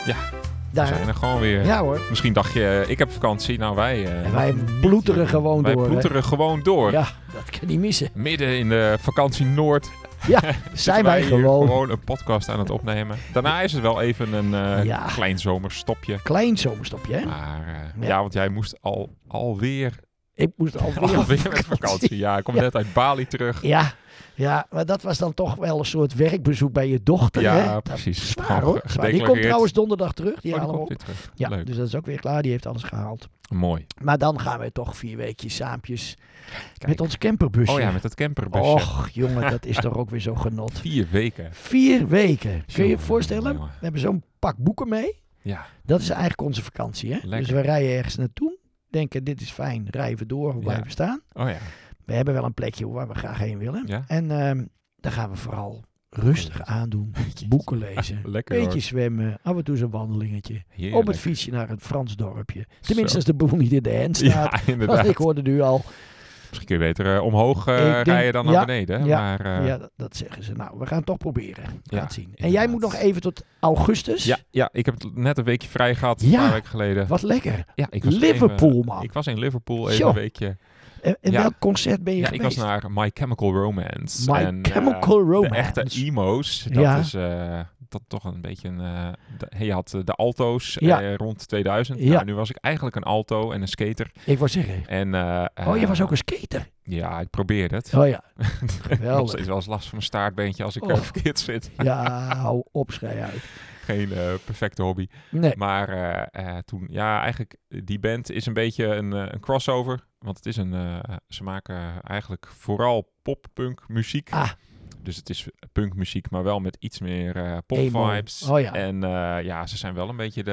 Ja, Daar we zijn er gewoon weer. Ja hoor. Misschien dacht je, ik heb vakantie. Nou, wij ploeteren gewoon wij door. Wij ploeteren gewoon door. Ja, dat kan niet missen. Midden in de vakantie Noord. Ja, zijn wij gewoon een podcast aan het opnemen. Daarna is het wel even een klein zomerstopje. Klein zomerstopje, hè? Maar want jij moest alweer... Ik moest alweer met vakantie. Ja, ik kom net uit Bali terug. Ja, maar dat was dan toch wel een soort werkbezoek bij je dochter. Ja, hè? precies. Zwaar hoor. Zwaar. Die komt trouwens donderdag terug. Die halen we op. Terug. Ja, leuk. dus dat is ook weer klaar. Die heeft alles gehaald. Mooi. Maar dan gaan we toch 4 weekjes saampjes met ons camperbusje. Oh ja, met het camperbusje. Och, jongen, dat is toch ook weer zo genot. 4 weken. 4 weken. Kun je je voorstellen? Jongen. We hebben zo'n pak boeken mee. Ja. Dat is eigenlijk onze vakantie, hè? Lekker. Dus we rijden ergens naartoe. Denken, dit is fijn. Rijden we door, we blijven staan. Oh ja. We hebben wel een plekje waar we graag heen willen. Ja. En dan gaan we vooral rustig aandoen. Boeken lezen. Lekker beetje hoor. zwemmen. Af en toe zo'n wandelingetje. Heerlijk. Op het fietsje naar een Frans dorpje. Tenminste, Zo. als de boel niet in de hand staat. Ja, inderdaad. Want ik hoorde nu al. Misschien kun je beter omhoog rijden dan naar beneden. Ja, maar, ja, dat zeggen ze. Nou, we gaan het toch proberen. We gaan het zien. En inderdaad. jij moet nog even tot augustus. Ja, ik heb net een weekje vrij gehad. Ja, een paar weken geleden. Wat lekker. Ja, ik was Liverpool, man. Ik was in Liverpool even Joh. een weekje. En welk concert ben je Ja, geweest? ik was naar My Chemical Romance. My Chemical Romance. De echte emo's. Dat is dat toch een beetje een... je had de alto's rond 2000. Ja. Nou, nu was ik eigenlijk een alto en een skater. Ik wou zeggen. En, je was ook een skater. Ja, ik probeerde het. Oh ja. Nog Geweldig. steeds wel eens last van mijn staartbeentje als ik verkeerd zit. Ja, hou op, schei uit. Geen perfecte hobby. Nee. Maar toen, eigenlijk, die band is een beetje een crossover. Want het is ze maken eigenlijk vooral pop-punk muziek. Ah. Dus het is punkmuziek, maar wel met iets meer pop-vibes. Oh ja. En ze zijn wel een beetje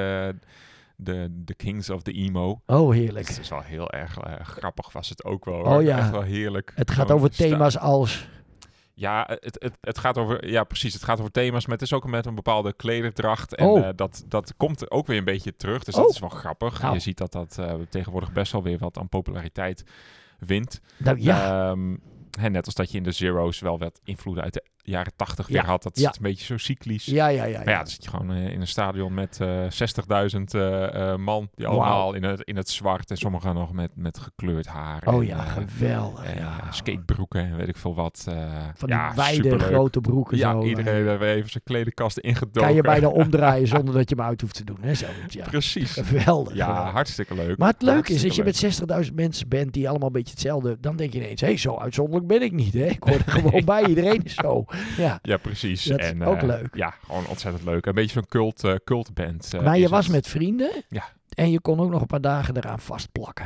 de kings of the emo. Oh, heerlijk. Dus het is wel heel erg grappig was het ook wel. Oh ja. Echt wel heerlijk. Het gaat over thema's als... Ja, het gaat over... Ja, precies. Het gaat over thema's, maar het is ook met een bepaalde klederdracht. En dat komt ook weer een beetje terug. Dus dat is wel grappig. Nou. Je ziet dat tegenwoordig best wel weer wat aan populariteit wint. Nou ja. Net als dat je in de Zero's wel wat invloeden uit de jaren 80 weer had. Dat is een beetje zo cyclisch. Ja. Maar dan zit je gewoon in een stadion met 60.000 man. Die allemaal in het zwart. En sommigen nog met gekleurd haar. Oh en, ja, geweldig. Skatebroeken en weet ik veel wat. Van die wijde grote broeken. Ja, zo, iedereen heeft even zijn kledingkast ingedoken. Kan je bijna omdraaien zonder dat je hem uit hoeft te doen. Hè, zoiets, ja. Precies. Geweldig. Ja, geweldig. hartstikke leuk. Maar het leuke is, als je met 60.000 mensen bent die allemaal een beetje hetzelfde... Dan denk je ineens, zo uitzonderlijk ben ik niet. Hè? Ik hoor er gewoon bij. Iedereen is zo. Ja, precies. Dat is ook leuk. Ja, gewoon ontzettend leuk. Een beetje zo'n cultband. Maar je was met vrienden. Ja. En je kon ook nog een paar dagen eraan vastplakken.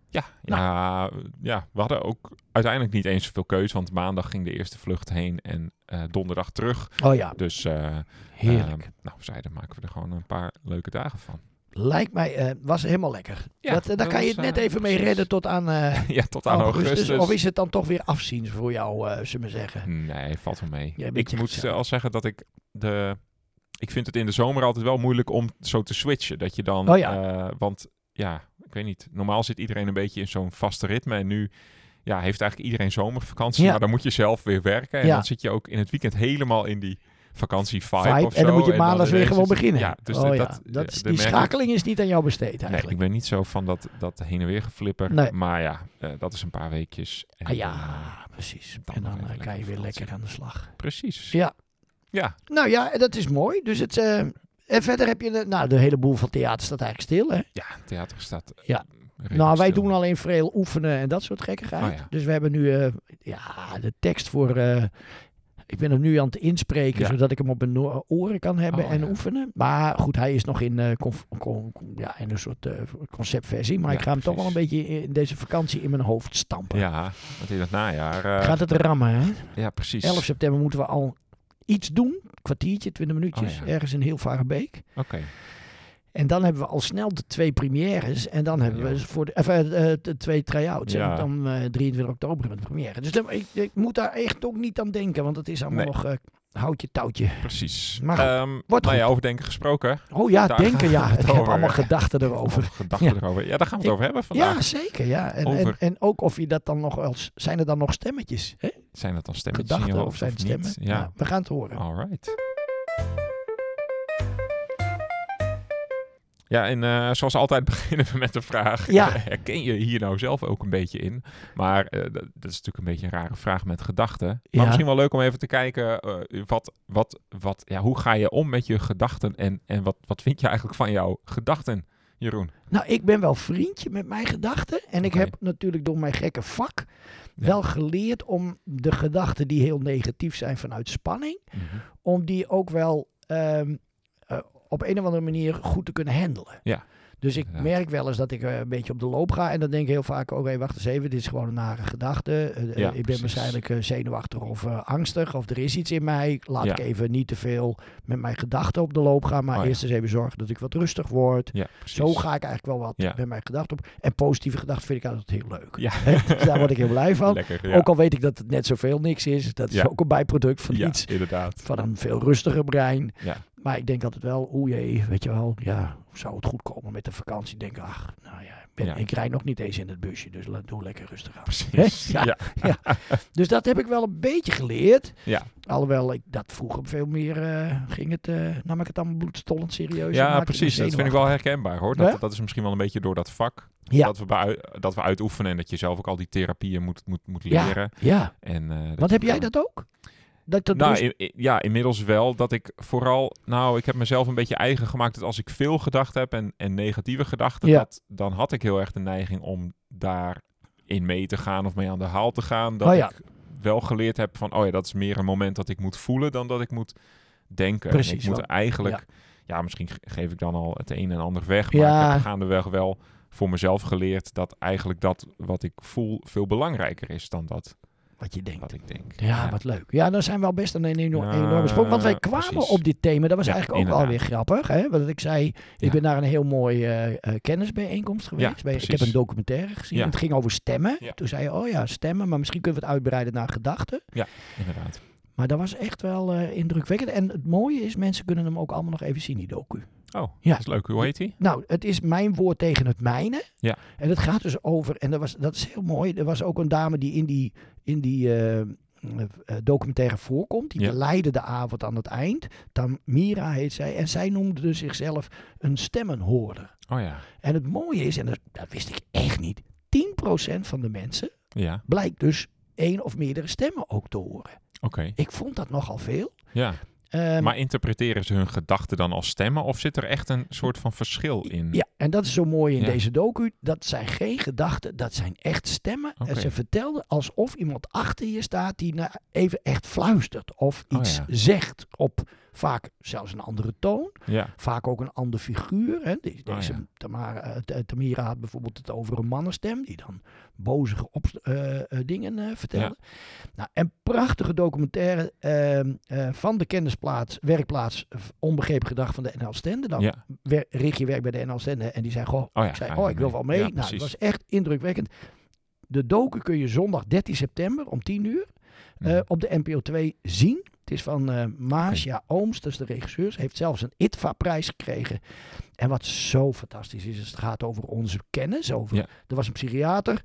Ja, we hadden ook uiteindelijk niet eens zoveel keus. Want maandag ging de eerste vlucht heen en donderdag terug. Oh ja. Dus heerlijk. we zeiden, maken we er gewoon een paar leuke dagen van. Lijkt mij, was helemaal lekker. Ja, daar kan je het net even mee redden tot aan, tot aan augustus. Of is het dan toch weer afzien voor jou, zullen we zeggen? Nee, valt wel mee. Ik moet al zeggen dat ik vind het in de zomer altijd wel moeilijk om zo te switchen. Dat je dan... want ik weet niet. Normaal zit iedereen een beetje in zo'n vaste ritme. En nu heeft eigenlijk iedereen zomervakantie. Ja. Maar dan moet je zelf weer werken. En dan zit je ook in het weekend helemaal in die vakantievibe of zo. En dan moet je maandags weer gewoon beginnen. Ja, dus die schakeling is niet aan jou besteed eigenlijk. Nee, ik ben niet zo van dat heen en weer geflipper. Nee. Maar dat is een paar weekjes. En precies. En dan kan je weer lekker aan de slag. Precies. Ja. Nou ja, dat is mooi. Dus het... En verder heb je de hele boel van theater staat eigenlijk stil, hè? Ja, theater staat... wij doen alleen veel oefenen en dat soort gekkigheid. Oh ja. Dus we hebben nu de tekst voor... ik ben hem nu aan het inspreken, zodat ik hem op mijn oren kan hebben en oefenen. Maar goed, hij is nog in een soort conceptversie. Maar ik ga hem toch wel een beetje in deze vakantie in mijn hoofd stampen. Ja, want in het najaar... Gaat het rammen, hè? Ja, precies. 11 september moeten we al iets doen. Kwartiertje, 20 minuutjes. Ergens in Hilvarenbeek. Oké. En dan hebben we al snel de 2 premières. En dan hebben we voor de 2 try-outs. Ja. En dan 23 oktober met de première. Dus ik moet daar echt ook niet aan denken. Want het is allemaal nog houtje touwtje. Precies. Maar over denken gesproken. Oh ja, denken ja. Ik heb allemaal gedachten erover. Erover. Ja, daar gaan we het over hebben vandaag. Ja, zeker. Ja. En ook of je dat dan nog wel... Zijn er dan nog stemmetjes? Hè? Zijn dat dan stemmetjes in je hoofd of zijn het stemmen? Ja. We gaan het horen. All right. Ja, en zoals altijd beginnen we met de vraag, herken je hier nou zelf ook een beetje in? Maar dat is natuurlijk een beetje een rare vraag met gedachten. Maar misschien wel leuk om even te kijken, hoe ga je om met je gedachten en wat vind je eigenlijk van jouw gedachten, Jeroen? Nou, ik ben wel vriendje met mijn gedachten. En ik heb natuurlijk door mijn gekke vak wel geleerd om de gedachten die heel negatief zijn vanuit spanning, om die ook wel op een of andere manier goed te kunnen handelen. Ja. Dus ik merk wel eens dat ik een beetje op de loop ga. En dan denk ik heel vaak, oké, wacht eens even. Dit is gewoon een nare gedachte. Ik ben waarschijnlijk zenuwachtig of angstig. Of er is iets in mij. Laat ik even niet te veel met mijn gedachten op de loop gaan. Maar eerst eens even zorgen dat ik wat rustig word. Ja, zo ga ik eigenlijk wel wat met mijn gedachten op. En positieve gedachten vind ik altijd heel leuk. Ja. Dus daar word ik heel blij van. Lekker, ook al weet ik dat het net zoveel niks is. Dat is ook een bijproduct van iets. Inderdaad. Van een veel rustiger brein. Ja. Maar ik denk altijd wel, weet je wel, zou het goed komen met de vakantie? Ik denk, ik rijd nog niet eens in het busje, dus doe lekker rustig aan. Precies. Ja. Dus dat heb ik wel een beetje geleerd. Ja. Alhoewel ik dat vroeger veel meer nam ik het allemaal bloedstollend serieus. Ja, precies. Dat vind ik wel herkenbaar, hoor. Dat is misschien wel een beetje door dat vak dat we uitoefenen en dat je zelf ook al die therapieën moet leren. Ja. Want heb jij dat ook? Inmiddels wel. Dat ik vooral... ik heb mezelf een beetje eigen gemaakt dat als ik veel gedachten heb en negatieve gedachten, dan had ik heel erg de neiging om daarin mee te gaan of mee aan de haal te gaan. Dat ik wel geleerd heb van, dat is meer een moment dat ik moet voelen dan dat ik moet denken. Precies. Ik moet eigenlijk... Ja, misschien geef ik dan al het een en ander weg, maar ik heb gaandeweg wel voor mezelf geleerd dat eigenlijk dat wat ik voel veel belangrijker is dan dat wat je denkt. Wat ik denk. Ja, wat leuk. Ja, dan zijn we al best een enorme sprong. Want wij kwamen op dit thema. Dat was eigenlijk ook alweer grappig. Hè? Want ik zei, ik ben naar een heel mooi kennisbijeenkomst geweest. Ik heb een documentaire gezien. En het ging over stemmen. Ja. Toen zei je, stemmen. Maar misschien kunnen we het uitbreiden naar gedachten. Ja, inderdaad. Maar dat was echt wel indrukwekkend. En het mooie is, mensen kunnen hem ook allemaal nog even zien, die docu. Oh, dat is leuk. Hoe heet hij? Nou, het is mijn woord tegen het mijne. Ja. En het gaat dus over, en dat is heel mooi. Er was ook een dame die in die documentaire voorkomt. Die leidde de avond aan het eind. Tamira heet zij. En zij noemde dus zichzelf een stemmenhoorder. Oh ja. En het mooie is, en dat wist ik echt niet, 10% van de mensen blijkt dus 1 of meerdere stemmen ook te horen. Oké. Ik vond dat nogal veel. Ja. Maar interpreteren ze hun gedachten dan als stemmen of zit er echt een soort van verschil in? Ja, en dat is zo mooi in deze docu. Dat zijn geen gedachten, dat zijn echt stemmen. Okay. En ze vertelden alsof iemand achter je staat die even echt fluistert of iets zegt op vaak zelfs een andere toon. Ja. Vaak ook een ander figuur. Hè. Deze Tamira had bijvoorbeeld het over een mannenstem die dan bozige dingen vertelde. Ja. Nou, en prachtige documentaire van de werkplaats Onbegrepen Gedrag van de NL Stende. Dan Ricky werkt bij de NL Stende en die zei, ik wil wel mee. Ja, nou, het was echt indrukwekkend. De docu kun je zondag 13 september om 10:00 op de NPO 2 zien. Het is van Marcia Ooms, dat is de regisseur. Ze heeft zelfs een ITVA-prijs gekregen. En wat zo fantastisch is, het gaat over onze kennis. Er was een psychiater,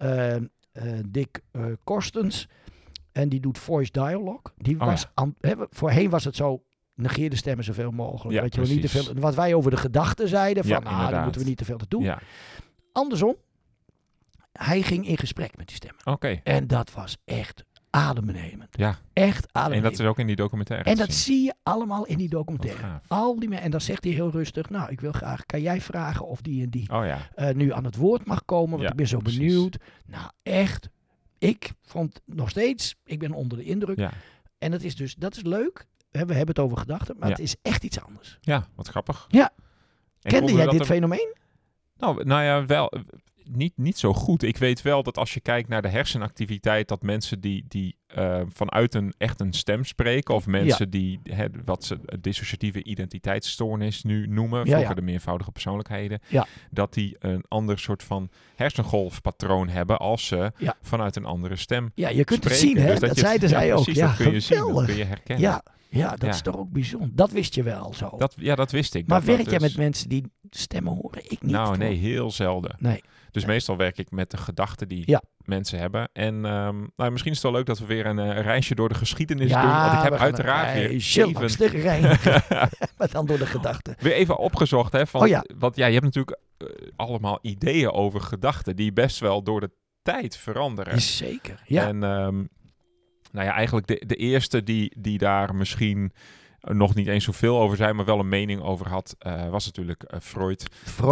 Dick Korstens, en die doet voice dialogue. Voorheen was het zo, negeer de stemmen zoveel mogelijk. Ja, weet je wel, niet te veel, wat wij over de gedachten zeiden, van daar moeten we niet te veel te doen. Ja. Andersom, hij ging in gesprek met die stemmen. Okay. En dat was echt adembenemend. Ja. Echt adembenemend. En dat is ook in die documentaire. En dat zie je allemaal in die documentaire. En dan zegt hij heel rustig, ik wil graag, kan jij vragen of die en die nu aan het woord mag komen? Want ik ben zo benieuwd. Nou, echt. Ik vond nog steeds, ik ben onder de indruk. Ja. En dat is leuk. We hebben het over gedachten, maar het is echt iets anders. Ja, wat grappig. Ja. Kende jij dit fenomeen? Nou ja, wel. Niet zo goed. Ik weet wel dat als je kijkt naar de hersenactiviteit, dat mensen die vanuit een stem spreken, of mensen die wat ze dissociatieve identiteitsstoornis nu noemen, vroeger de meervoudige persoonlijkheden, dat die een ander soort van hersengolfpatroon hebben als ze vanuit een andere stem je kunt spreken. het zien, hè? Dus dat zeiden zij ook. Precies, dat kun je zien, dat kun je herkennen. Ja, dat is toch ook bijzonder. Dat wist je wel zo. Dat wist ik. Maar werk jij met mensen stemmen horen? Ik niet. Nou, nee, heel zelden. Nee. Dus meestal werk ik met de gedachten die mensen hebben. En misschien is het wel leuk dat we weer een reisje door de geschiedenis doen. Want ik heb uiteraard weer 7... maar dan door de gedachten. Weer even opgezocht, hè. Want je hebt natuurlijk allemaal ideeën over gedachten die best wel door de tijd veranderen. Zeker, ja. En eigenlijk de eerste die daar misschien nog niet eens zoveel over zei, maar wel een mening over had, was natuurlijk Freud.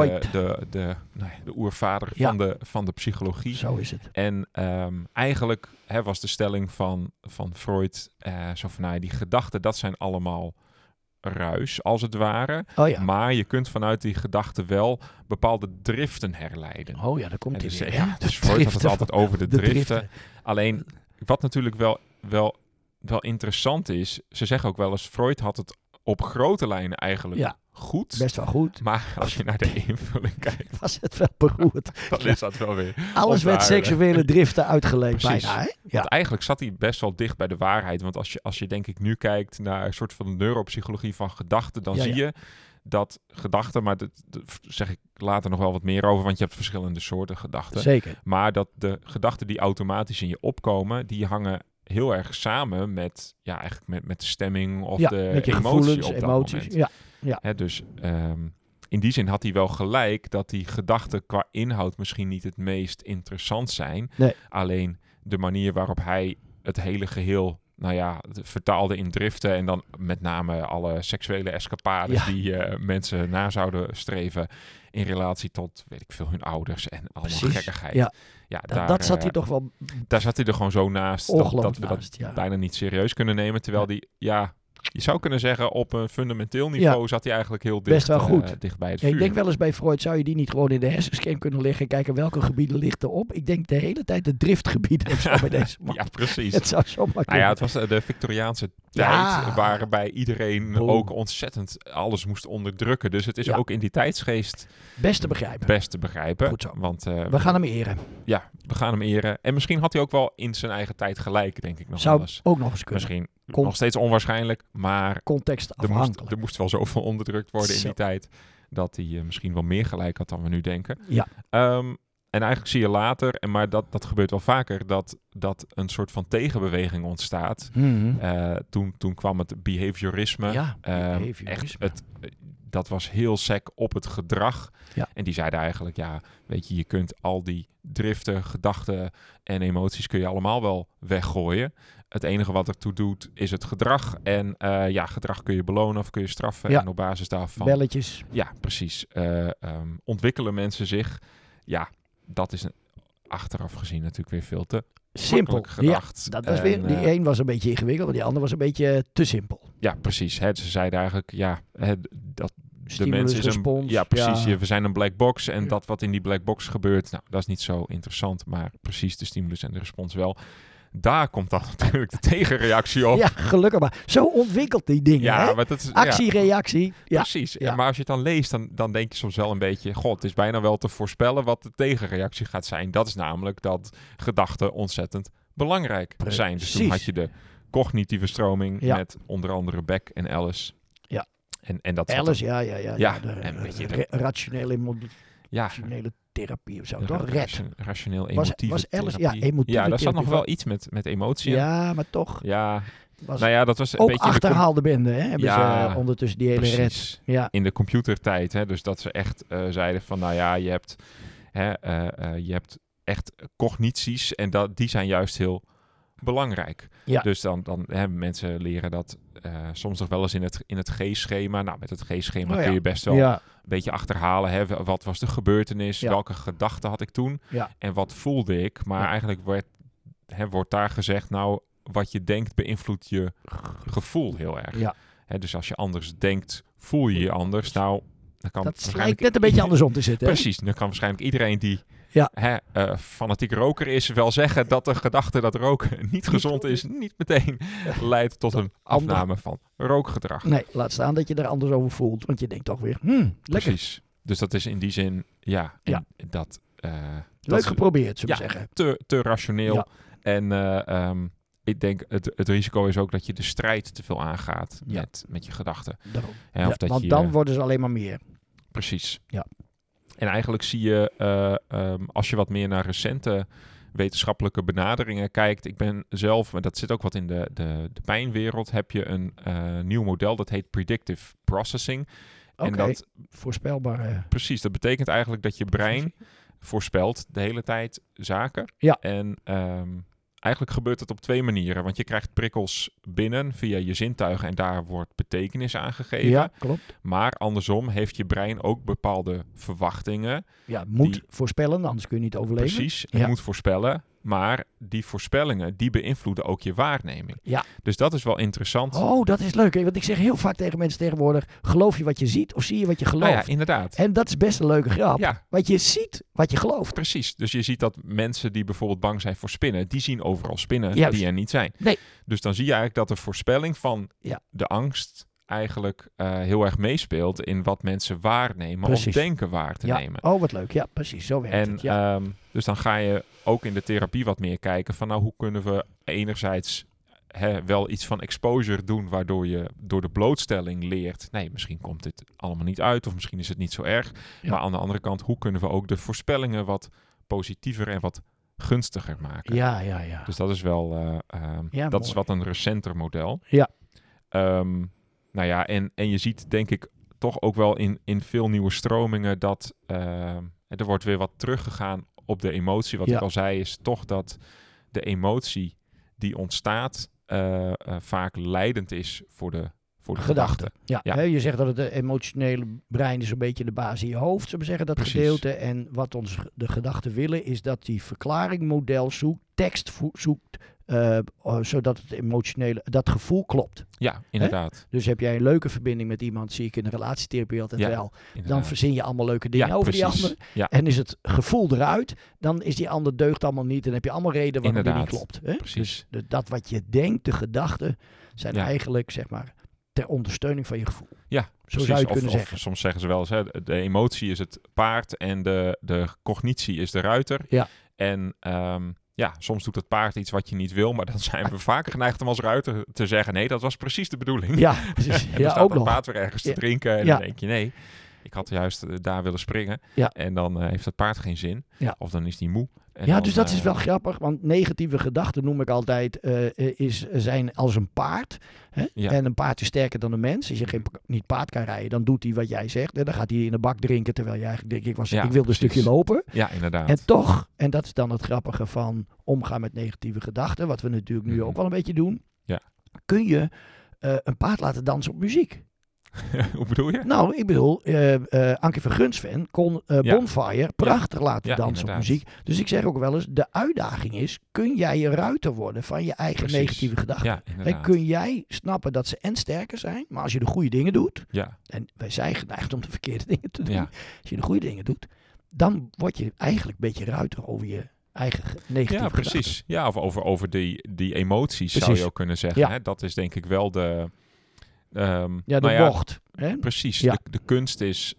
De oervader van de psychologie. Zo is het. En eigenlijk was de stelling van Freud zo van, die gedachten, dat zijn allemaal ruis, als het ware. Oh ja. Maar je kunt vanuit die gedachten wel bepaalde driften herleiden. Oh ja, daar komt hij weer. Ja, dus Freud had het altijd over de driften. Alleen, wat natuurlijk wel interessant is, ze zeggen ook wel eens, Freud had het op grote lijnen eigenlijk goed. Best wel goed. Maar als je naar de invulling kijkt, was het wel beroerd. Dan is dat wel weer alles werd seksuele driften uitgeleid bijna. Hè? Ja. Want eigenlijk zat hij best wel dicht bij de waarheid. Want als je denk ik nu kijkt naar een soort van neuropsychologie van gedachten, dan zie je dat gedachten, maar daar zeg ik later nog wel wat meer over, want je hebt verschillende soorten gedachten. Zeker. Maar dat de gedachten die automatisch in je opkomen, die hangen heel erg samen met de stemming of de met je emotie gevoelens, op dat emoties. moment. Dus in die zin had hij wel gelijk dat die gedachten qua inhoud misschien niet het meest interessant zijn. Nee. Alleen de manier waarop hij het hele geheel vertaalde in driften en dan met name alle seksuele escapades die mensen na zouden streven in relatie tot, weet ik veel, hun ouders en allemaal gekkigheid. Ja, dat zat hij toch wel... Daar zat hij er gewoon zo naast dat we dat bijna niet serieus kunnen nemen. Terwijl die, je zou kunnen zeggen, op een fundamenteel niveau zat hij eigenlijk heel dicht, best wel goed. Dicht bij het vuur. Ik denk wel eens bij Freud, zou je die niet gewoon in de hersenscan kunnen liggen en kijken welke gebieden ligt erop? Ik denk de hele tijd de driftgebieden of zo bij deze man. Ja, precies. Het zou zo makkelijk. Het was de Victoriaanse tijd waarbij iedereen ook ontzettend alles moest onderdrukken. Dus het is ook in die tijdsgeest best te begrijpen. Goed zo. Want, we gaan hem eren. Ja, we gaan hem eren. En misschien had hij ook wel in zijn eigen tijd gelijk, denk ik nog zou wel eens. Ook nog eens kunnen. Misschien nog steeds onwaarschijnlijk, maar context afhankelijk. Er moest wel zoveel onderdrukt worden in die tijd dat hij misschien wel meer gelijk had dan we nu denken. Ja. En eigenlijk zie je later, maar dat gebeurt wel vaker, dat een soort van tegenbeweging ontstaat. Mm-hmm. Toen kwam het behaviorisme. Ja, behaviorisme. Echt, dat was heel sec op het gedrag. Ja. En die zeiden eigenlijk, je kunt al die driften, gedachten en emoties kun je allemaal wel weggooien. Het enige wat ertoe doet is het gedrag. En gedrag kun je belonen of kun je straffen. Ja. En op basis daarvan... Belletjes. Ja, precies. Ontwikkelen mensen zich. Ja, dat is achteraf gezien natuurlijk weer veel te simpel gedacht. Ja, dat was weer, die een was een beetje ingewikkeld, die ander was een beetje te simpel. Ja, precies. Ze zeiden eigenlijk, dat de mens is respons, we zijn een black box en dat wat in die black box gebeurt, dat is niet zo interessant, maar precies de stimulus en de respons wel. Daar komt dan natuurlijk de tegenreactie op. Ja, gelukkig maar. Zo ontwikkelt die dingen, hè? Maar dat is, actie, reactie. Ja. Precies. Ja. Maar als je het dan leest, dan denk je soms wel een beetje... het is bijna wel te voorspellen wat de tegenreactie gaat zijn. Dat is namelijk dat gedachten ontzettend belangrijk zijn. Dus toen had je de cognitieve stroming met onder andere Beck en Ellis. Ja. En dat Ellis, rationele therapie of zo, toch? Rationeel emotieve therapie. Daar zat nog wel iets met emotie. Ja, maar toch. Ja, dat was een ook beetje... achterhaalde bende, hè? Hebben ze ondertussen die hele red. Ja. In de computertijd, hè? Dus dat ze echt zeiden van, je hebt echt cognities en die zijn juist heel belangrijk. Ja. Dus dan hebben mensen leren dat soms nog wel eens in het G-schema. Nou, met het G-schema kun je best wel een beetje achterhalen. Hè? Wat was de gebeurtenis? Ja. Welke gedachten had ik toen? Ja. En wat voelde ik? Maar eigenlijk wordt daar gezegd, wat je denkt beïnvloedt je gevoel heel erg. Ja. Hè, dus als je anders denkt, voel je je anders. Dan kan dat lijkt net een beetje andersom te zitten. Precies. Dan kan waarschijnlijk iedereen die fanatiek roker is wel zeggen dat de gedachte dat roken niet gezond is, niet meteen leidt tot een afname van rookgedrag. Nee, laat staan dat je er anders over voelt, want je denkt toch weer, lekker. Precies. Dus dat is in die zin, dat... Leuk geprobeerd, zullen we zeggen. Te rationeel. Ja. En ik denk, het risico is ook dat je de strijd te veel aangaat met je gedachten. Want dan worden ze alleen maar meer. Precies. Ja. En eigenlijk zie je, als je wat meer naar recente wetenschappelijke benaderingen kijkt. Ik ben zelf, maar dat zit ook wat in de pijnwereld, heb je een nieuw model dat heet Predictive Processing. En dat voorspelbare. Precies, dat betekent eigenlijk dat je brein voorspelt de hele tijd zaken. Ja. En eigenlijk gebeurt het op 2 manieren. Want je krijgt prikkels binnen via je zintuigen en daar wordt betekenis aan gegeven. Ja, klopt. Maar andersom heeft je brein ook bepaalde verwachtingen. Ja, moet voorspellen, anders kun je niet overleven. Precies, het moet voorspellen. Maar die voorspellingen, die beïnvloeden ook je waarneming. Ja. Dus dat is wel interessant. Oh, dat is leuk. Hè? Want ik zeg heel vaak tegen mensen tegenwoordig, geloof je wat je ziet of zie je wat je gelooft? Nou ja, inderdaad. En dat is best een leuke grap. Ja. Want je ziet wat je gelooft. Precies. Dus je ziet dat mensen die bijvoorbeeld bang zijn voor spinnen, die zien overal spinnen die er niet zijn. Nee. Dus dan zie je eigenlijk dat de voorspelling van de angst eigenlijk heel erg meespeelt in wat mensen waarnemen of denken waar te nemen. Oh, wat leuk. Ja, precies. Zo werkt het. Ja. Dus dan ga je ook in de therapie wat meer kijken van hoe kunnen we enerzijds wel iets van exposure doen, waardoor je door de blootstelling leert, nee, misschien komt dit allemaal niet uit of misschien is het niet zo erg. Ja. Maar aan de andere kant, hoe kunnen we ook de voorspellingen wat positiever en wat gunstiger maken? Ja. Dus dat is wel, dat is wat een recenter model. Ja. Nou ja, en je ziet denk ik toch ook wel in veel nieuwe stromingen dat er wordt weer wat teruggegaan op de emotie. Wat ik al zei is toch dat de emotie die ontstaat vaak leidend is voor de gedachte. Ja. Hè, je zegt dat het emotionele brein is een beetje de basis in je hoofd, zullen we zeggen, dat gedeelte. En wat ons de gedachten willen is dat die verklaringmodel zoekt, tekst zoekt, zodat het emotionele, dat gevoel klopt. Ja, inderdaad. Hè? Dus heb jij een leuke verbinding met iemand, zie ik in de relatietherapie altijd wel. Inderdaad. Dan verzin je allemaal leuke dingen over die ander. Ja. En is het gevoel eruit, dan is die ander deugt allemaal niet. En dan heb je allemaal reden waarom die niet klopt. Hè? Precies. Dus dat wat je denkt, de gedachten, zijn eigenlijk, zeg maar, ter ondersteuning van je gevoel. Ja, zo zou je kunnen zeggen. Of soms zeggen ze wel eens, de emotie is het paard en de cognitie is de ruiter. Ja. En soms doet het paard iets wat je niet wil, maar dan zijn we vaak geneigd om als ruiter te zeggen, nee, dat was precies de bedoeling. Ja, precies. En dan staat het paard weer ergens te drinken en dan denk je, nee, ik had juist daar willen springen. Ja. En dan heeft het paard geen zin. Ja. Of dan is die moe. En dan, dus dat is wel grappig, want negatieve gedachten noem ik altijd, zijn als een paard. Hè? Ja. En een paard is sterker dan een mens. Als je niet paard kan rijden, dan doet hij wat jij zegt. Hè? Dan gaat hij in de bak drinken, terwijl je eigenlijk denkt, ik wilde een stukje lopen. Ja, inderdaad. En toch, en dat is dan het grappige van omgaan met negatieve gedachten, wat we natuurlijk nu ook wel een beetje doen, kun je een paard laten dansen op muziek. Hoe bedoel je? Nou, ik bedoel, Ankie van Gunsven kon Bonfire prachtig laten dansen op muziek. Dus ik zeg ook wel eens, de uitdaging is, kun jij je ruiter worden van je eigen negatieve gedachten? En kun jij snappen dat ze sterker zijn, maar als je de goede dingen doet, en wij zijn geneigd om de verkeerde dingen te doen, als je de goede dingen doet, dan word je eigenlijk een beetje ruiter over je eigen negatieve precies. gedachten. Ja, of over die emoties zou je ook kunnen zeggen. Ja. Hè? Dat is denk ik wel de... bocht. Hè? Precies. Ja. De kunst is...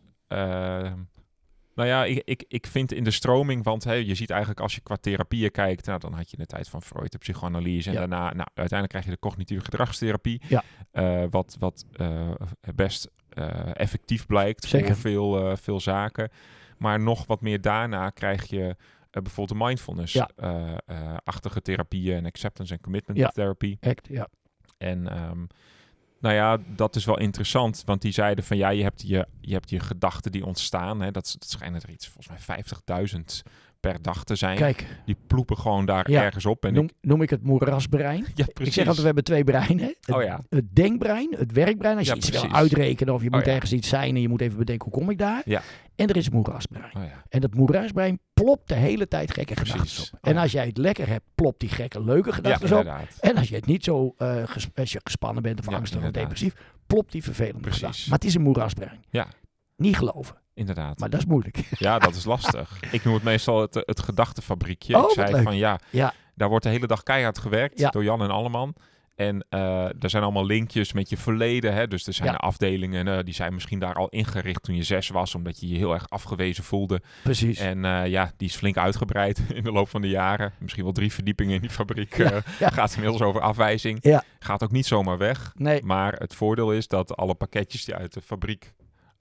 ik vind in de stroming... Want je ziet eigenlijk als je qua therapieën kijkt... dan had je in de tijd van Freud de psychoanalyse... en daarna... uiteindelijk krijg je de cognitieve gedragstherapie... wat best effectief blijkt voor veel zaken. Maar nog wat meer daarna krijg je... bijvoorbeeld de mindfulness-achtige therapieën... en acceptance en commitment therapie. En... dat is wel interessant, want die zeiden van je hebt je gedachten die ontstaan. Hè, dat schijnen er iets, volgens mij 50.000 per dag te zijn. Kijk. Die ploepen gewoon daar ergens op. En noem ik het moerasbrein. Ja, precies. Ik zeg altijd, we hebben 2 breinen. Het denkbrein, het werkbrein. Als je iets wil uitrekenen of je moet ergens iets zijn en je moet even bedenken, hoe kom ik daar? Ja. En er is het moerasbrein. En dat moerasbrein plopt de hele tijd gekke gedachten op. En als jij het lekker hebt, plopt die gekke leuke gedachten op. En als je het niet zo, als je gespannen bent of angstig of depressief, plopt die vervelende gedachten. Maar het is een moerasbrein. Ja. Niet geloven. Inderdaad. Maar dat is moeilijk. Ja, dat is lastig. Ik noem het meestal het gedachtenfabriekje. Ik zei van daar wordt de hele dag keihard gewerkt door Jan en Alleman. En er zijn allemaal linkjes met je verleden. Hè? Dus er zijn afdelingen, die zijn misschien daar al ingericht toen je 6 was. Omdat je je heel erg afgewezen voelde. Precies. En die is flink uitgebreid in de loop van de jaren. Misschien wel 3 verdiepingen in die fabriek. Gaat inmiddels over afwijzing. Ja. Gaat ook niet zomaar weg. Nee. Maar het voordeel is dat alle pakketjes die uit de fabriek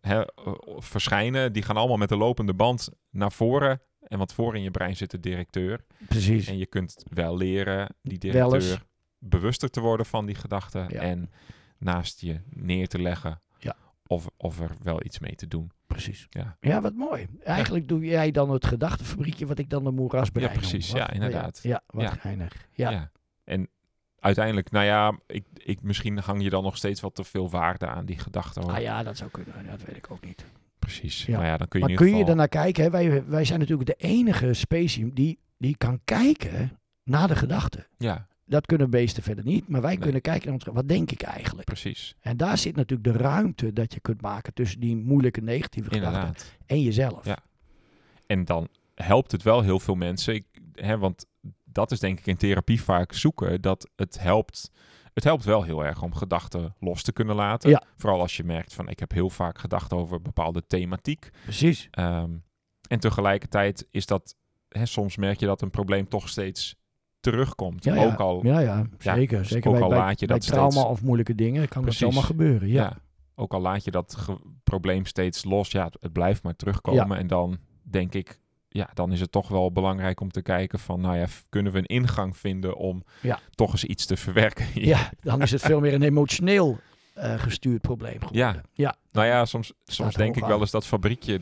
verschijnen, die gaan allemaal met de lopende band naar voren. En want voor in je brein zit de directeur. Precies. En je kunt wel leren die directeur bewuster te worden van die gedachten. Ja. En naast je neer te leggen. Ja. Of er wel iets mee te doen. Precies. Ja, wat mooi. Eigenlijk doe jij dan het gedachtenfabriekje wat ik dan de moerasbrein noem. Ja, precies. Ja, inderdaad. Ja, wat geinig. Ja. En uiteindelijk, misschien hang je dan nog steeds wat te veel waarde aan die gedachten. Ah ja, dat zou kunnen. Dat weet ik ook niet. Precies. Ja. Dan kun je maar kun je ernaar kijken? Hè? Wij zijn natuurlijk de enige speciem die kan kijken naar de gedachten. Ja. Dat kunnen beesten verder niet, maar wij kunnen kijken naar wat denk ik eigenlijk. Precies. En daar zit natuurlijk de ruimte dat je kunt maken tussen die moeilijke negatieve gedachten en jezelf. Ja. En dan helpt het wel heel veel mensen, want dat is denk ik in therapie vaak zoeken, dat het helpt wel heel erg om gedachten los te kunnen laten. Ja. Vooral als je merkt van ik heb heel vaak gedachten over bepaalde thematiek. Precies. En tegelijkertijd is dat, soms merk je dat een probleem toch steeds terugkomt. Ja, ook al, zeker. Dus ook al laat je dat bij trauma steeds, of moeilijke dingen kan dat zomaar gebeuren. Ja. Ook al laat je dat probleem steeds los, het blijft maar terugkomen. Ja. En dan denk ik, dan is het toch wel belangrijk om te kijken van, kunnen we een ingang vinden om toch eens iets te verwerken? Ja, dan is het veel meer een emotioneel gestuurd probleem geworden. Ja. Nou ja, soms denk ik wel eens dat fabriekje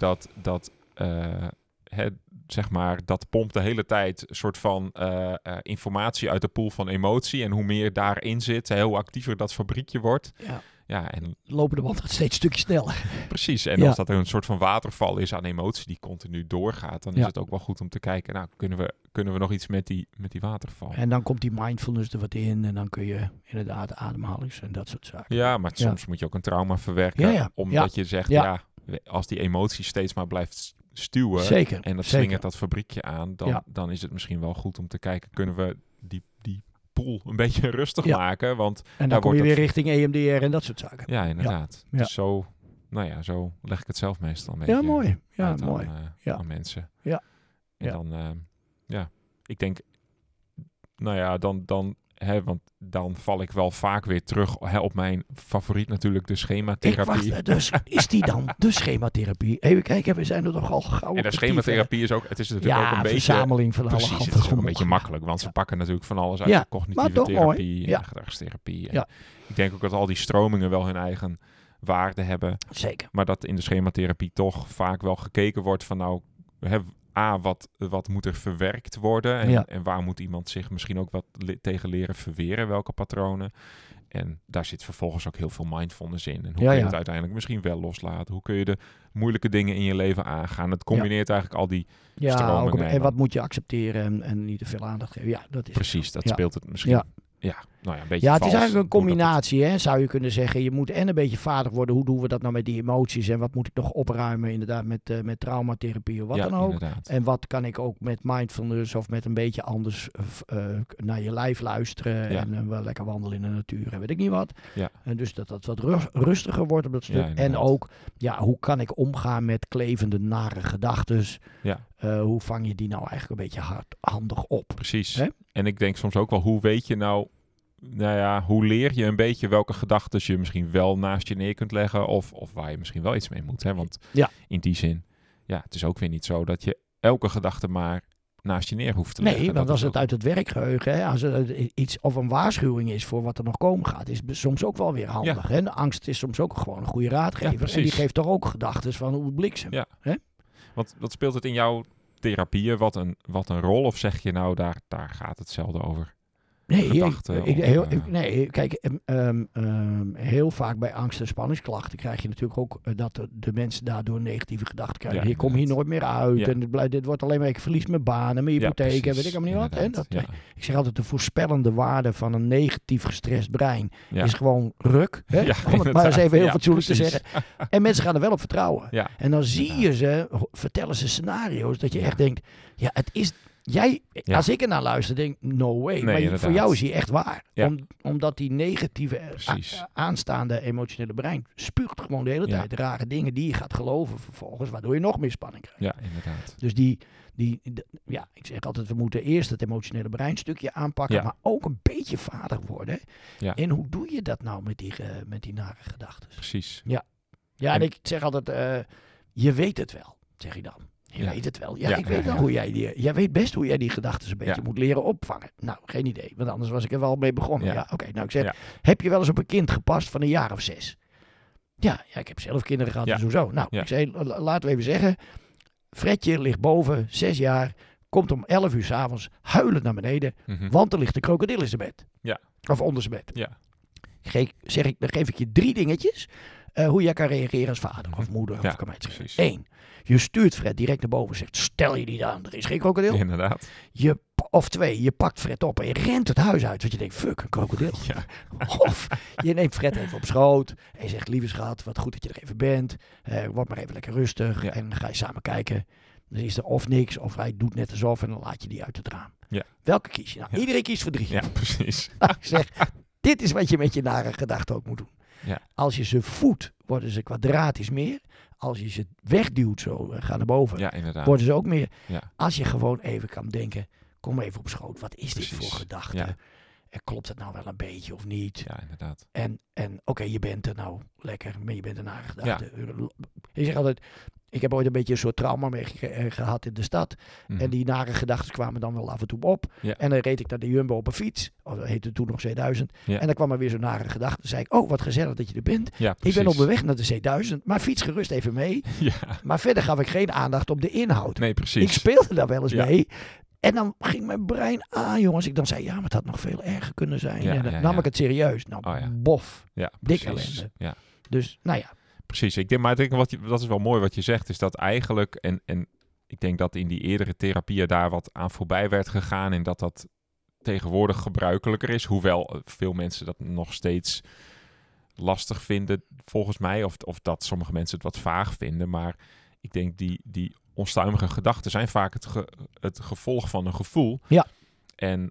dat pompt de hele tijd een soort van informatie uit de pool van emotie. En hoe meer daarin zit, hoe actiever dat fabriekje wordt. Ja, en lopen de band gaat steeds een stukje sneller. Precies. En als dat er een soort van waterval is aan emotie die continu doorgaat, dan is het ook wel goed om te kijken, kunnen we nog iets met die waterval? En dan komt die mindfulness er wat in en dan kun je inderdaad ademhalings en dat soort zaken. Ja, maar soms moet je ook een trauma verwerken, omdat je zegt, als die emotie steeds maar blijft stuwen en dat slingert dat fabriekje aan, dan is het misschien wel goed om te kijken, kunnen we die pool een beetje rustig maken, want en dan kom je weer richting EMDR en dat soort zaken. Ja, inderdaad. Ja. Dus zo leg ik het zelf meestal een beetje. Ja, mooi. Ja, mooi. Aan mensen. Ja. En dan, ik denk, want dan val ik wel vaak weer terug op mijn favoriet natuurlijk, de schematherapie. Dus is die dan de schematherapie? Even kijken, we zijn er toch al gauw. En de schematherapie is ook, het is natuurlijk ook een beetje verzameling van alle precies, het is ook een beetje makkelijk, want ze pakken natuurlijk van alles uit de cognitieve therapie en gedragstherapie. En ik denk ook dat al die stromingen wel hun eigen waarde hebben. Zeker. Maar dat in de schematherapie toch vaak wel gekeken wordt van wat moet er verwerkt worden? En waar moet iemand zich misschien ook wat tegen leren verweren? Welke patronen? En daar zit vervolgens ook heel veel mindfulness in. En hoe kun je het uiteindelijk misschien wel loslaten? Hoe kun je de moeilijke dingen in je leven aangaan? Het combineert eigenlijk al die stromingen. En wat moet je accepteren en niet te veel aandacht geven? Ja, dat is precies, dat speelt het misschien. Een beetje het is eigenlijk een combinatie, zou je kunnen zeggen. Je moet en een beetje vaardig worden. Hoe doen we dat nou met die emoties? En wat moet ik nog opruimen inderdaad met traumatherapie of wat dan ook? Inderdaad. En wat kan ik ook met mindfulness of met een beetje anders naar je lijf luisteren en wel lekker wandelen in de natuur en weet ik niet wat. Ja. En dus dat wat rustiger wordt op dat stuk. En ook, hoe kan ik omgaan met klevende, nare gedachtes? Ja. Hoe vang je die nou eigenlijk een beetje handig op? Precies. Hè? En ik denk soms ook wel, hoe weet je nou, hoe leer je een beetje welke gedachten je misschien wel naast je neer kunt leggen of waar je misschien wel iets mee moet. Hè? Want in die zin, het is ook weer niet zo dat je elke gedachte maar naast je neer hoeft te leggen. Nee, want als het uit het werkgeheugen, als het iets of een waarschuwing is voor wat er nog komen gaat, is soms ook wel weer handig. Hè? De angst is soms ook gewoon een goede raadgever. En die geeft toch ook gedachten van hoe bliksem. Ja. Hè? Wat speelt het in jouw therapieën? Wat een rol? Of zeg je nou, daar gaat het zelden over? Nee, kijk, heel vaak bij angst- en spanningsklachten krijg je natuurlijk ook dat de mensen daardoor negatieve gedachten krijgen. Je komt hier nooit meer uit en dit wordt alleen maar, ik verlies mijn baan en mijn hypotheek en weet ik allemaal niet wat. Hè? Ik zeg altijd, de voorspellende waarde van een negatief gestrest brein is gewoon ruk. Hè? Om het maar eens even heel fatsoenlijk te zeggen. En mensen gaan er wel op vertrouwen. Ja, en dan zie je ze, vertellen ze scenario's dat je echt denkt, het is... Als ik ernaar luister, denk ik, no way. Maar voor jou is hij echt waar. Ja. Omdat die negatieve, aanstaande emotionele brein spuugt gewoon de hele tijd rare dingen die je gaat geloven vervolgens, waardoor je nog meer spanning krijgt. Ja, inderdaad. Dus ik zeg altijd, we moeten eerst het emotionele breinstukje aanpakken, maar ook een beetje vader worden. Ja. En hoe doe je dat nou met die nare gedachten? Precies. Ja. Ja, en ik zeg altijd, je weet het wel, zeg je dan. Je weet het wel. Ja, ik weet wel hoe jij weet best hoe jij die gedachten een beetje moet leren opvangen. Nou, geen idee, want anders was ik er wel mee begonnen. Ja, oké. Nou, ik zeg, heb je wel eens op een kind gepast van een jaar of 6? Ja, ik heb zelf kinderen gehad en zo. Nou, ik zei, laten we even zeggen, Fredje ligt boven, 6 jaar, komt om 11 uur 's avonds huilend naar beneden, want er ligt een krokodil in zijn bed. Ja. Of onder zijn bed. Ja. Dan geef ik je 3 dingetjes hoe jij kan reageren als vader of moeder. Of kan mij het zeggen. 1. Je stuurt Fred direct naar boven en zegt, stel je niet aan, er is geen krokodil. Inderdaad. Of 2, je pakt Fred op en je rent het huis uit, want je denkt, fuck, een krokodil. Ja. Of je neemt Fred even op schoot en je zegt, lieve schat, wat goed dat je er even bent. Word maar even lekker rustig en dan ga je samen kijken. Dan is er of niks, of hij doet net alsof en dan laat je die uit het raam. Ja. Welke kies je? Nou, iedereen kiest voor 3. Ja, precies. Nou, ik zeg, dit is wat je met je nare gedachten ook moet doen. Ja. Als je ze voedt, worden ze kwadratisch meer. Als je ze wegduwt, zo gaan naar boven, worden ze ook meer. Ja. Als je gewoon even kan denken, kom even op schoot. Wat is dit voor gedachte? Ja. En klopt het nou wel een beetje of niet? Ja, inderdaad. En oké, je bent er nou lekker, maar je bent er nare gedachte. Ja. Ik zeg altijd, ik heb ooit een beetje een soort trauma mee gehad in de stad. En die nare gedachten kwamen dan wel af en toe op. Ja. En dan reed ik naar de Jumbo op een fiets. Of dat heette toen nog C1000. Ja. En dan kwam er weer zo'n nare gedachte. Dan zei ik, oh wat gezellig dat je er bent. Ja, ik ben op de weg naar de C1000. Maar fiets gerust even mee. Ja. Maar verder gaf ik geen aandacht op de inhoud. Nee, precies. Ik speelde daar wel eens mee. En dan ging mijn brein aan, jongens. Ik dan zei, ja, maar het had nog veel erger kunnen zijn. Ja, en dan nam ik het serieus. Nou, bof. Ja, dik ellende. Ja. Dus, nou ja. Precies. Ik denk dat is wel mooi wat je zegt, is dat eigenlijk, en ik denk dat in die eerdere therapieën daar wat aan voorbij werd gegaan en dat tegenwoordig gebruikelijker is, hoewel veel mensen dat nog steeds lastig vinden, volgens mij, of dat sommige mensen het wat vaag vinden, maar ik denk die onstuimige gedachten zijn vaak het gevolg van een gevoel. Ja. En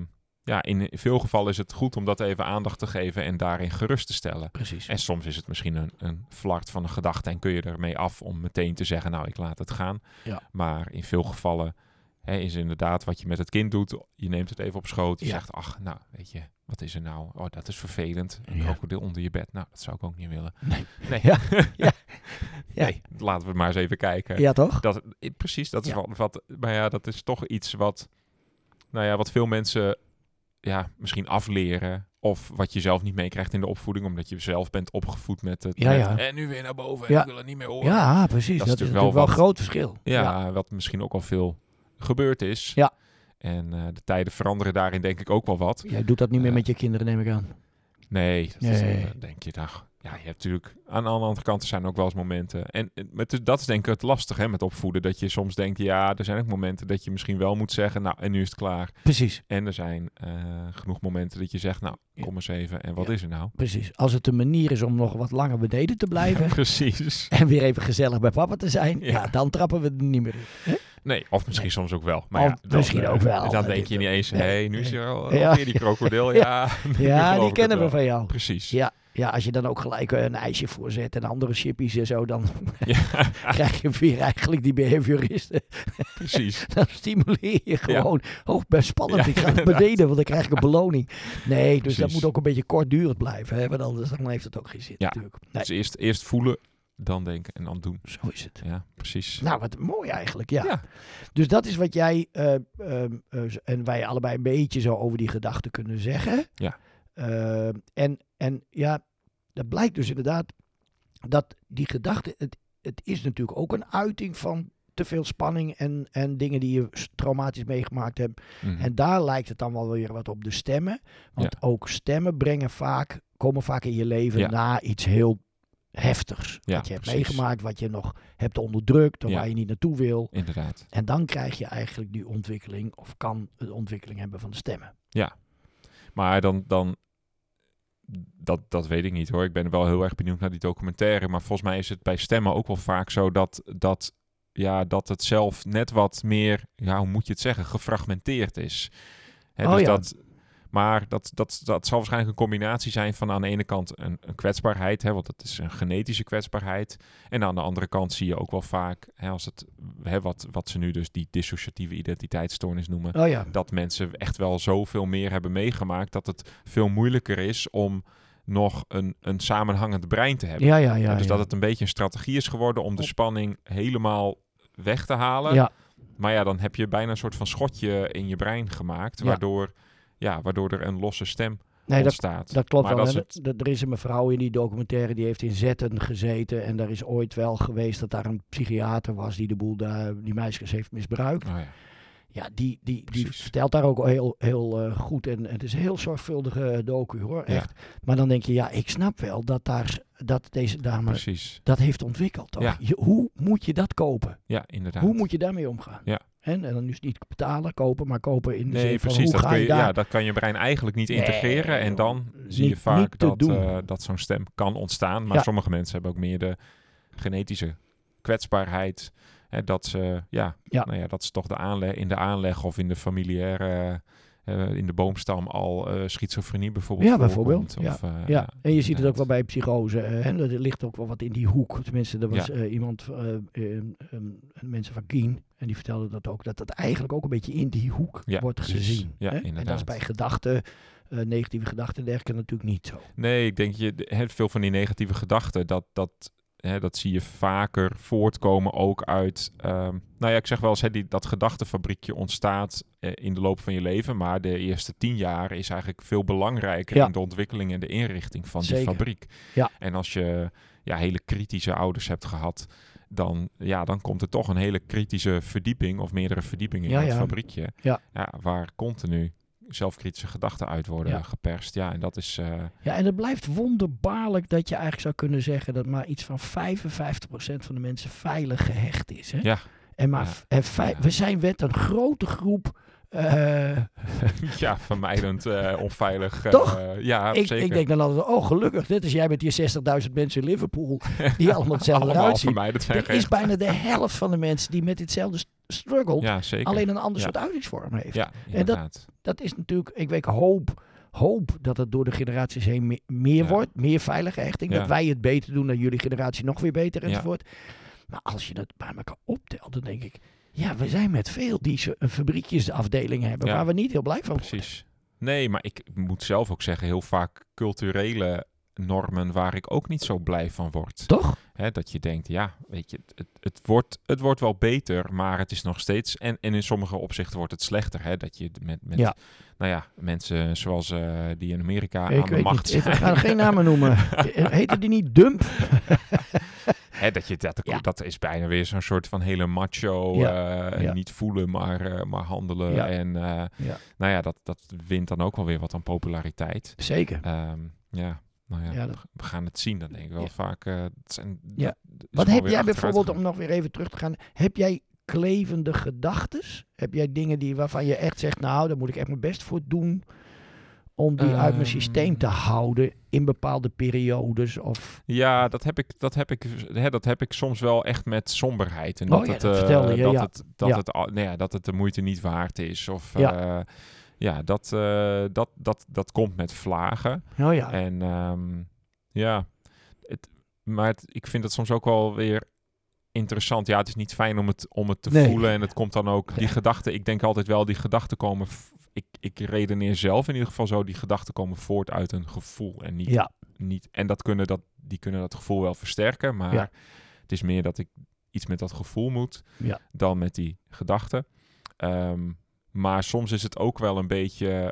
in veel gevallen is het goed om dat even aandacht te geven en daarin gerust te stellen. Precies. En soms is het misschien een flart van een gedachte en kun je ermee af om meteen te zeggen, nou, ik laat het gaan. Ja. Maar in veel gevallen is inderdaad wat je met het kind doet. Je neemt het even op schoot. Je zegt, ach, nou, weet je, wat is er nou? Oh, dat is vervelend. Een krokodil onder je bed. Nou, dat zou ik ook niet willen. Nee. Ja. Nee, laten we maar eens even kijken. Ja, toch? Precies, dat is wat. Maar ja, dat is toch iets wat veel mensen misschien afleren. Of wat je zelf niet meekrijgt in de opvoeding. Omdat je zelf bent opgevoed met het. En nu weer naar boven. En ik wil het niet meer horen. Ja, precies. Dat is natuurlijk wel een groot verschil. Ja, wat misschien ook al veel gebeurd is. Ja. En de tijden veranderen daarin denk ik ook wel wat. Jij doet dat niet meer met je kinderen, neem ik aan. Nee, denk je toch. Ja, je hebt natuurlijk aan de andere kant zijn ook wel eens momenten. En dat is denk ik het lastige met opvoeden. Dat je soms denkt, er zijn ook momenten dat je misschien wel moet zeggen, nou, en nu is het klaar. Precies. En er zijn genoeg momenten dat je zegt, nou, kom eens even. En wat is er nou? Precies. Als het een manier is om nog wat langer beneden te blijven. Ja, precies. En weer even gezellig bij papa te zijn. Ja, dan trappen we er niet meer in. Hè? Nee, of misschien soms ook wel. Maar misschien ook wel. Dan denk je niet eens, nu is er alweer die krokodil. Ja, die kennen we van jou. Precies. Ja, als je dan ook gelijk een ijsje voorzet en andere chippies en zo, dan krijg je weer eigenlijk die behavioristen. Precies. Dan stimuleer je gewoon. Oh, best spannend. Ik ga naar beneden, want dan krijg ik een beloning. Nee, dus dat moet ook een beetje kortdurend blijven. Hè? Want anders dan heeft het ook geen zin natuurlijk. Nee. Dus eerst voelen, dan denken en dan doen. Zo is het. Ja, precies. Nou, wat mooi eigenlijk, ja. Dus dat is wat jij en wij allebei een beetje zo over die gedachten kunnen zeggen. Ja. En ja, dat blijkt dus inderdaad dat die gedachte, het is natuurlijk ook een uiting van te veel spanning en dingen die je traumatisch meegemaakt hebt. Mm-hmm. En daar lijkt het dan wel weer wat op de stemmen. Want ook stemmen komen vaak in je leven na iets heel heftigs. Wat je hebt meegemaakt, wat je nog hebt onderdrukt, of waar je niet naartoe wil. Inderdaad. En dan krijg je eigenlijk die ontwikkeling, of kan de ontwikkeling hebben van de stemmen. Ja, maar dan dat weet ik niet hoor. Ik ben wel heel erg benieuwd naar die documentaire. Maar volgens mij is het bij stemmen ook wel vaak zo dat het zelf net wat meer, hoe moet je het zeggen, gefragmenteerd is. Maar dat zal waarschijnlijk een combinatie zijn van aan de ene kant een kwetsbaarheid, want het is een genetische kwetsbaarheid. En aan de andere kant zie je ook wel vaak, als het, wat ze nu dus die dissociatieve identiteitsstoornis noemen, dat mensen echt wel zoveel meer hebben meegemaakt dat het veel moeilijker is om nog een samenhangend brein te hebben. Dus dat het een beetje een strategie is geworden om de spanning helemaal weg te halen. Ja. Maar ja, dan heb je bijna een soort van schotje in je brein gemaakt, waardoor er een losse stem ontstaat. Dat klopt wel. Er is een mevrouw in die documentaire, die heeft in Zetten gezeten. En daar is ooit wel geweest dat daar een psychiater was die de boel die meisjes heeft misbruikt. Oh ja. Ja, die vertelt daar ook heel goed. En het is een heel zorgvuldige docu, hoor. Echt. Ja. Maar dan denk je, ik snap wel dat deze dame dat heeft ontwikkeld. Toch? Ja. Hoe moet je dat kopen? Ja, inderdaad. Hoe moet je daarmee omgaan? Ja. En dan dus niet betalen, kopen, maar kopen in de zin van precies, hoe ga je daar... Ja, dat kan je brein eigenlijk niet integreren. En dan zie je vaak dat zo'n stem kan ontstaan. Maar sommige mensen hebben ook meer de genetische kwetsbaarheid. Hè, dat ze dat is toch in de aanleg of in de familiaire... in de boomstam al schizofrenie bijvoorbeeld. Ja, bijvoorbeeld. En je ziet het ook wel bij psychose. Er ligt ook wel wat in die hoek. Tenminste, er was iemand, mensen van Kien, en die vertelde dat ook, dat het eigenlijk ook een beetje in die hoek wordt gezien. Ja, inderdaad. En dat is bij gedachten, negatieve gedachten en dergelijke natuurlijk niet zo. Nee, ik denk veel van die negatieve gedachten, dat zie je vaker voortkomen ook uit... ik zeg wel eens, dat gedachtenfabriekje ontstaat in de loop van je leven. Maar de eerste 10 jaar is eigenlijk veel belangrijker in de ontwikkeling en de inrichting van die fabriek. Ja. En als je hele kritische ouders hebt gehad... Dan komt er toch een hele kritische verdieping of meerdere verdiepingen in het fabriekje. Ja, waar continu zelfkritische gedachten uit worden geperst. Ja, en dat is... en het blijft wonderbaarlijk dat je eigenlijk zou kunnen zeggen... dat maar iets van 55% van de mensen veilig gehecht is. Hè? Ja. We zijn met een grote groep... vermijdend, onveilig. Toch? Zeker. Ik denk dan altijd, gelukkig, dit is jij met die 60.000 mensen in Liverpool... die allemaal hetzelfde eruit zien. Er is bijna de helft van de mensen die met ditzelfde struggle... alleen een ander soort uitingsvorm heeft. Ja, en dat is natuurlijk, ik weet, hoop dat het door de generaties heen meer wordt. Meer veilige hechting. Dat wij het beter doen dan jullie generatie nog weer beter enzovoort. Maar als je dat bij elkaar optelt, dan denk ik... Ja, we zijn met veel die een fabriekjesafdeling hebben waar we niet heel blij van worden. Precies. Nee, maar ik moet zelf ook zeggen, heel vaak culturele normen waar ik ook niet zo blij van word. Toch? Dat je denkt, weet je, het wordt wel beter, maar het is nog steeds... En in sommige opzichten wordt het slechter. Dat je met mensen zoals die in Amerika aan de macht zijn. Ik ga geen namen noemen. Heette die niet Dump? Dat is bijna weer zo'n soort van hele macho, niet voelen, maar handelen. Ja. En dat wint dan ook wel weer wat aan populariteit. Zeker. We gaan het zien, dan denk ik wel vaak. Wat heb jij bijvoorbeeld, om nog weer even terug te gaan, heb jij klevende gedachtes? Heb jij dingen waarvan je echt zegt, nou, daar moet ik echt mijn best voor doen... om die uit mijn systeem te houden in bepaalde periodes? Of... Ja, dat heb ik soms wel echt met somberheid. En dat het de moeite niet waard is. Of dat komt met vlagen. Oh ja. En ik vind het soms ook wel weer interessant. Ja, het is niet fijn om het te voelen. En het komt dan ook, die gedachten, ik denk altijd wel, die gedachten komen... Ik redeneer zelf in ieder geval zo, die gedachten komen voort uit een gevoel. En niet en die kunnen dat gevoel wel versterken, maar het is meer dat ik iets met dat gevoel moet dan met die gedachten. Maar soms is het ook wel een beetje...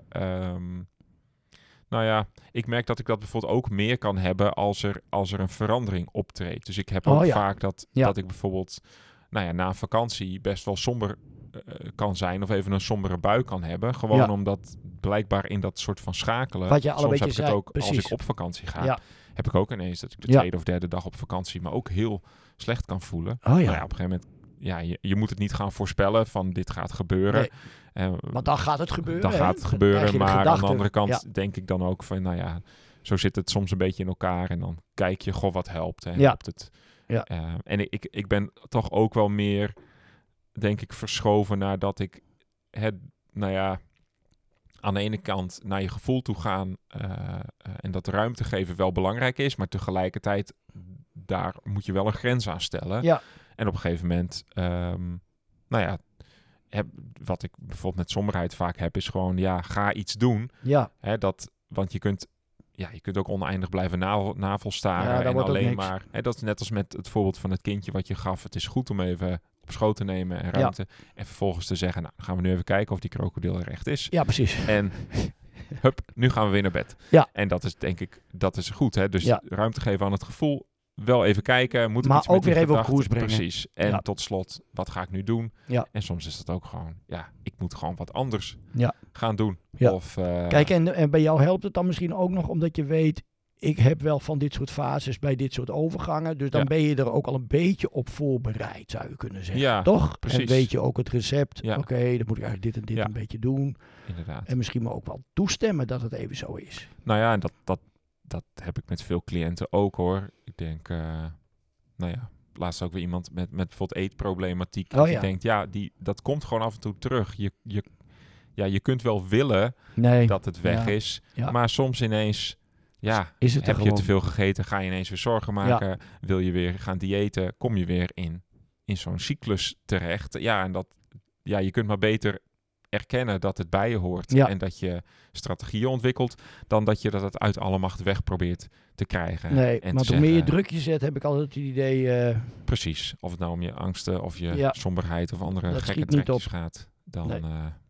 ik merk dat ik dat bijvoorbeeld ook meer kan hebben als er een verandering optreedt. Dus ik heb ook vaak dat ik bijvoorbeeld na een vakantie best wel somber kan zijn of even een sombere bui kan hebben. Gewoon omdat blijkbaar in dat soort van schakelen... Wat je al soms heb ik het ook precies. Als ik op vakantie ga, heb ik ook ineens dat ik de tweede of derde dag op vakantie me ook heel slecht kan voelen. Oh, ja. Op een gegeven moment, je moet het niet gaan voorspellen van dit gaat gebeuren. Nee. Want dan gaat het gebeuren. Dan gaat het gebeuren, maar aan de andere kant denk ik dan ook van, zo zit het soms een beetje in elkaar en dan kijk je, wat helpt. En helpt het. Ja. En ik ben toch ook wel meer, denk ik, verschoven naar dat ik aan de ene kant naar je gevoel toe gaan en dat ruimte geven wel belangrijk is, maar tegelijkertijd daar moet je wel een grens aan stellen. Ja. En op een gegeven moment, wat ik bijvoorbeeld met somberheid vaak heb, is gewoon, ga iets doen. Ja. Want je kunt je kunt ook oneindig blijven navelstaren. Ja, en alleen niks. maar... dat is net als met het voorbeeld van het kindje wat je gaf. Het is goed om even op schoot te nemen en ruimte. Ja. En vervolgens te zeggen, nou, dan gaan we nu even kijken of die krokodil er echt is. Ja, precies. En hup, nu gaan we weer naar bed. Ja. En dat is denk ik, dat is goed. Hè? Dus ruimte geven aan het gevoel. Wel even kijken. Moet ik maar iets ook met weer even gedachten? op koers brengen. Precies. En tot slot, wat ga ik nu doen? Ja. En soms is dat ook gewoon, ik moet gewoon wat anders gaan doen. Ja. Of, kijk, en bij jou helpt het dan misschien ook nog omdat je weet, ik heb wel van dit soort fases bij dit soort overgangen. Dus dan ben je er ook al een beetje op voorbereid, zou je kunnen zeggen. Ja, toch? Precies. En weet je ook het recept. Ja. Oké, dan moet ik eigenlijk dit en dit een beetje doen. Inderdaad. En misschien maar ook wel toestemmen dat het even zo is. Nou ja, en dat heb ik met veel cliënten ook hoor. Ik denk, laatst ook weer iemand met bijvoorbeeld eetproblematiek. Dat je denkt, dat komt gewoon af en toe terug. Je kunt wel willen dat het weg is. Ja. Maar soms ineens, is het heb je te veel gegeten, ga je ineens weer zorgen maken. Ja. Wil je weer gaan diëten, kom je weer in zo'n cyclus terecht. Ja, en je kunt maar beter erkennen dat het bij je hoort. Ja. En dat je strategieën ontwikkelt, dan dat je dat uit alle macht weg probeert te krijgen. Nee, en maar hoe meer je druk je zet, heb ik altijd het idee... Precies. Of het nou om je angsten of je somberheid of andere gekke trekjes gaat, dan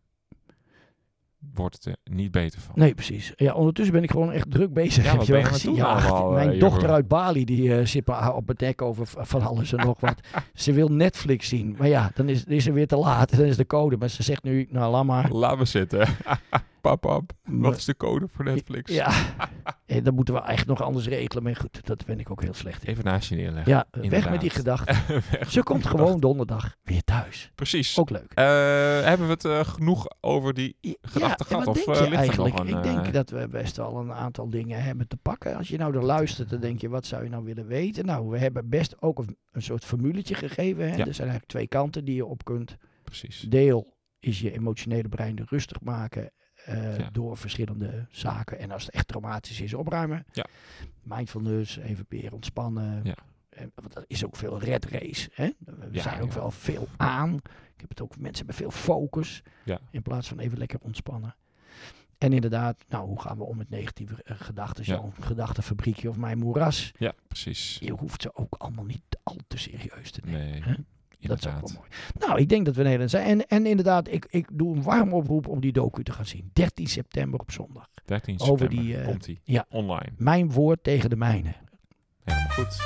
wordt het er niet beter van. Nee, precies. Ja, ondertussen ben ik gewoon echt druk bezig. Ja, wat ben je gezien? Allemaal, mijn dochter uit Bali, die zit me op het dek over van alles en nog wat. Ze wil Netflix zien. Maar ja, dan is ze weer te laat. Dan is de code. Maar ze zegt nu, nou, laat maar. Laat me zitten. Pap, wat is de code voor Netflix? Ja, dat moeten we echt nog anders regelen. Maar goed, dat ben ik ook heel slecht in. Even naast je neerleggen. Ja, weg met die gedachten. Ze komt gewoon donderdag weer thuis. Precies. Ook leuk. Hebben we het genoeg over die gedachten gehad? Wat of denk je eigenlijk? Ik denk dat we best wel een aantal dingen hebben te pakken. Als je nou er luistert, dan denk je, wat zou je nou willen weten? Nou, we hebben best ook een soort formuletje gegeven. Hè? Ja. Er zijn eigenlijk 2 kanten die je op kunt. Precies. Deel is je emotionele brein rustig maken. Door verschillende zaken. En als het echt traumatisch is, opruimen. Ja. Mindfulness, even weer ontspannen. Ja. Want dat is ook veel red race. Hè? We zijn ook wel veel aan. Ik heb het ook, mensen hebben veel focus. Ja. In plaats van even lekker ontspannen. En inderdaad, nou, hoe gaan we om met negatieve gedachten? Zo'n gedachtenfabriekje of mijn moeras. Ja, precies. Je hoeft ze ook allemaal niet al te serieus te nemen. Nee. Hè? Dat is ook wel mooi. Nou, ik denk dat we Nederland zijn. En inderdaad, ik doe een warm oproep om die docu te gaan zien. 13 september op zondag. 13 september komt die online. Mijn woord tegen de mijne. Helemaal goed.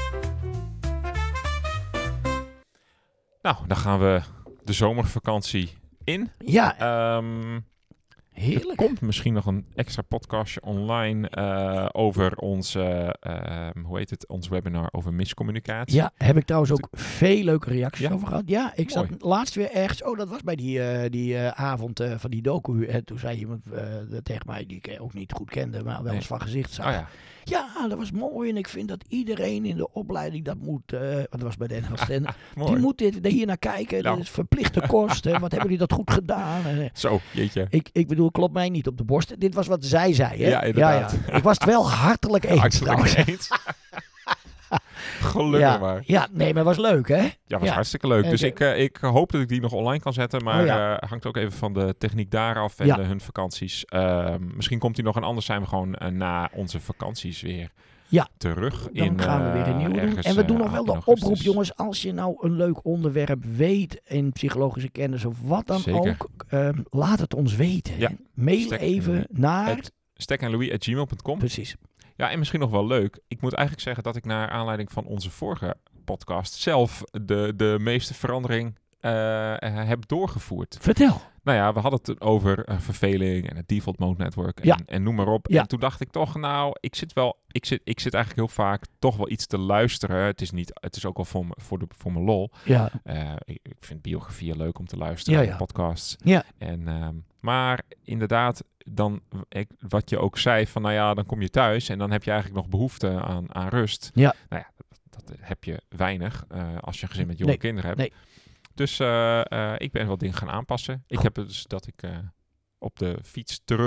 Nou, dan gaan we de zomervakantie in. Ja. Heerlijk. Er komt misschien nog een extra podcastje online over ons webinar over miscommunicatie. Ja, heb ik trouwens ook veel leuke reacties over gehad. Ja, ik zat laatst weer ergens. Oh, dat was bij die avond van die docu. En toen zei iemand tegen mij, die ik ook niet goed kende, maar wel eens van gezicht zag. Oh, ja. Ja, dat was mooi en ik vind dat iedereen in de opleiding dat moet, want dat was bij Den Haag, die moet hier naar kijken, dat is verplichte kost, wat hebben die dat goed gedaan. Zo, jeetje. Ik bedoel, klopt mij niet op de borst, dit was wat zij zei. Hè? Ja, inderdaad. Ja. Ik was het wel hartelijk eens. Gelukkig maar. Ja, nee, maar het was leuk, hè? Ja, was hartstikke leuk. Dus ik hoop dat ik die nog online kan zetten. Maar hangt ook even van de techniek daar af en hun vakanties. Misschien komt die nog en anders zijn we gewoon na onze vakanties weer terug. Dan gaan we weer een nieuwe doen. En we doen nog wel de oproep, jongens. Als je nou een leuk onderwerp weet in psychologische kennis of wat dan ook. Laat het ons weten. Ja. Mail even naar... stekkenlouis@gmail.com. Precies. Ja, en misschien nog wel leuk. Ik moet eigenlijk zeggen dat ik naar aanleiding van onze vorige podcast zelf de meeste verandering heb doorgevoerd. Vertel. Nou ja, we hadden het over verveling en het default mode network en noem maar op. Ja. En toen dacht ik toch, nou, ik zit eigenlijk heel vaak toch wel iets te luisteren. Het is ook wel voor mijn lol. Ja. Ik vind biografieën leuk om te luisteren, podcasts. Ja. Maar inderdaad, wat je ook zei van, nou ja, dan kom je thuis en dan heb je eigenlijk nog behoefte aan rust. Ja. Nou ja, dat heb je weinig als je een gezin met jonge kinderen hebt. Nee. Dus ik ben wel dingen gaan aanpassen. Ik heb dus dat ik op de fiets terug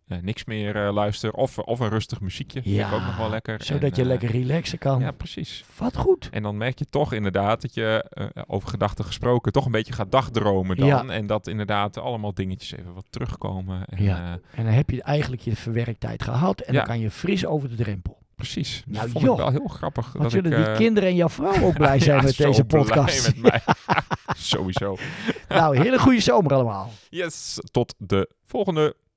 niks meer luister. Of een rustig muziekje. Ja, vind ik ook nog wel lekker. Zodat je lekker relaxen kan. Ja, precies. Wat goed. En dan merk je toch inderdaad dat je, over gedachten gesproken, toch een beetje gaat dagdromen dan. Ja. En dat inderdaad allemaal dingetjes even wat terugkomen. En, en dan heb je eigenlijk je verwerktijd gehad. En dan kan je fris over de drempel. Precies. Nou, dat vond ik wel heel grappig. Wat zullen die kinderen en jouw vrouw ook blij zijn met deze podcast. Blij met mij. Sowieso. Nou, hele goede zomer allemaal. Yes, tot de volgende.